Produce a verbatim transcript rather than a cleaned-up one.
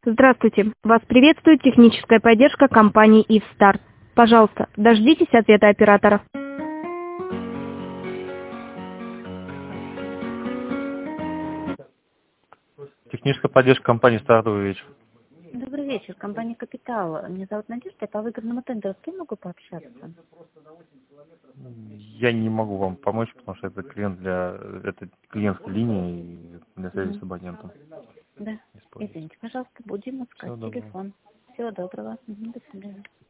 Здравствуйте. Вас приветствует техническая поддержка компании «Ивстарт». Пожалуйста, дождитесь ответа оператора. Техническая поддержка компании «Старт», добрый вечер. Добрый вечер, компания «Капитал». Меня зовут Надежда, по выгодному тендеру с кем могу пообщаться? Я не могу вам помочь, потому что это клиент для это клиентской линии для связи Угу. с абонентом. Да, извините, пожалуйста, будем искать Всего доброго. телефон. Всего доброго. Угу, до свидания.